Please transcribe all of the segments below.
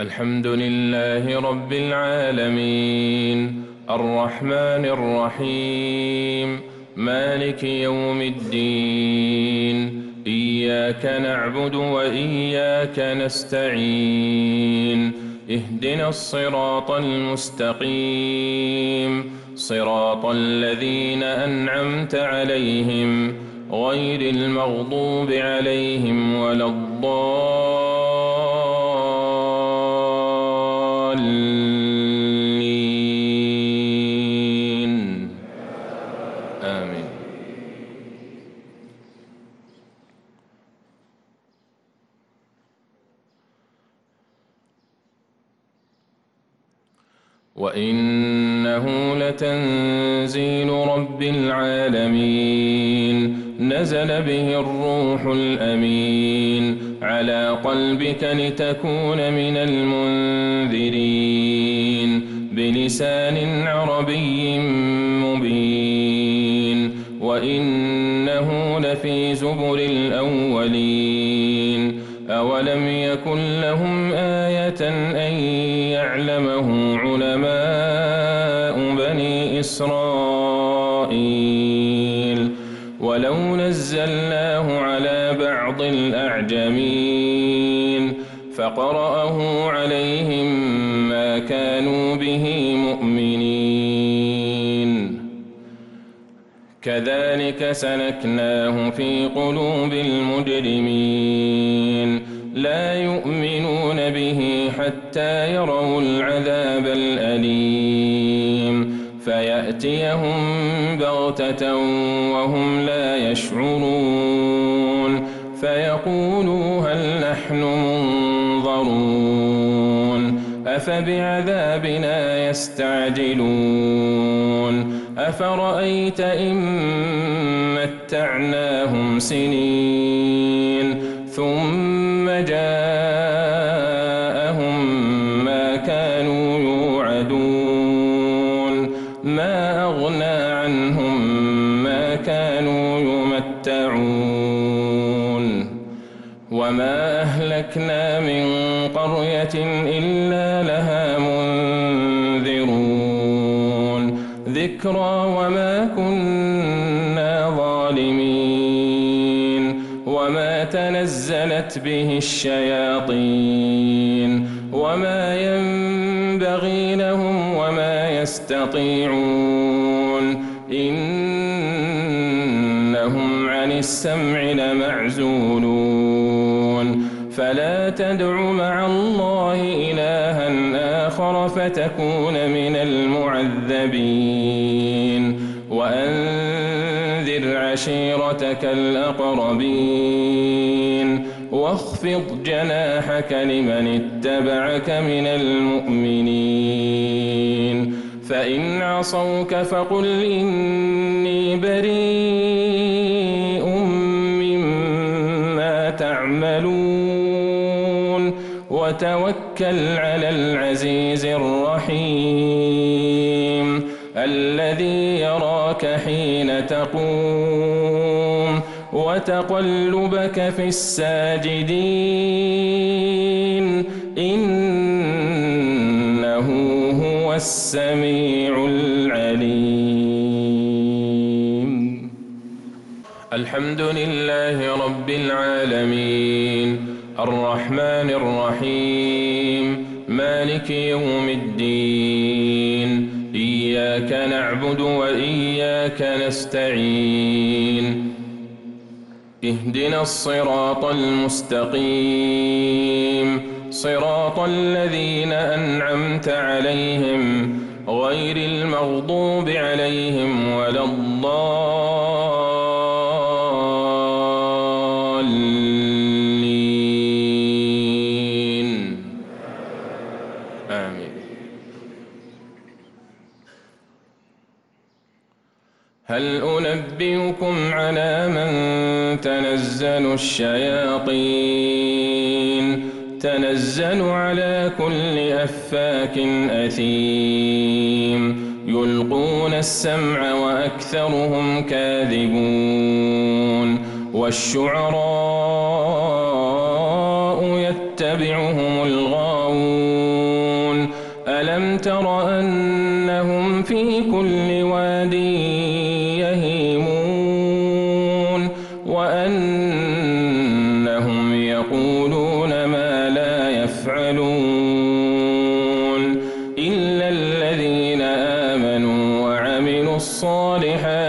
الحمد لله رب العالمين الرحمن الرحيم مالك يوم الدين إياك نعبد وإياك نستعين اهدنا الصراط المستقيم صراط الذين أنعمت عليهم غير المغضوب عليهم ولا الضالين آمين. وإنه لتنزيل رب العالمين نزل به الروح الأمين على قلبك لتكون من المنذرين بلسان عربي مبين وإنه لفي زبر الأولين أولم يكن لهم آية أن يعلمه علماء بني إسرائيل ولو نزلناه على بعض الأعجمين فقرأه عليهم ما كانوا به مؤمنين كذلك سلكناه في قلوب المجرمين لا يؤمنون به حتى يروا العذاب الأليم فيأتيهم بغتة وهم لا يشعرون فيقولوا هل نحن منظرون أفبعذابنا يستعجلون أفرأيت إن متعناهم سنين ثم جاءهم ما كانوا يوعدون ما أغنى عنهم ما كانوا يمتعون وما أهلكنا من قرية إلا لها منذرون ذكرى وما كنا ظالمين وما تنزلت به الشياطين وما ينبغي لهم وما يستطيعون إنهم عن السمع لمعزولون فلا تدع مع الله إلها آخر فتكون من المعذبين وأنذر عشيرتك الأقربين واخفض جناحك لمن اتبعك من المؤمنين فإن عصوك فقل إني بريء مما تعملون وتوكل على العزيز الرحيم الذي يراك حين تقوم وتقلبك في الساجدين إنه هو السميع العليم. الحمد لله رب العالمين الرحمن الرحيم مالك يوم الدين إياك نعبد وإياك نستعين اهدنا الصراط المستقيم صراط الذين أنعمت عليهم غير المغضوب عليهم ولا الضالين آمين. هل أنبئكم على من تنزل الشياطين تنزل على كل أفاك أثيم يلقون السمع وأكثرهم كاذبون والشعراء يتبعهم الغاوون يتبعهم الغاوون ألا إنهم هم أضل السبيل. الحمد لله رب العالمين الرحمن الرحيم مالك يوم الدين إياك نعبد وإياك نستعين اهدنا الصراط المستقيم صراط الذين أنعمت عليهم غير المغضوب عليهم ولا الضالين. وَالشُّعَرَاءُ يَتَّبِعُهُمُ الْغَاوُونَ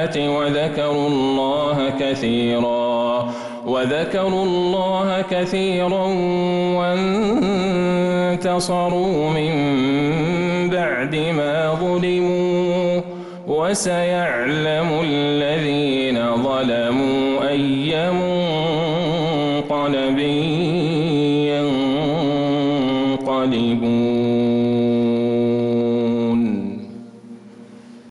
الآيات وذكروا الله كثيرا وانتصروا من بعد ما ظلموا وسيعلم الذين ظلموا أي منقلب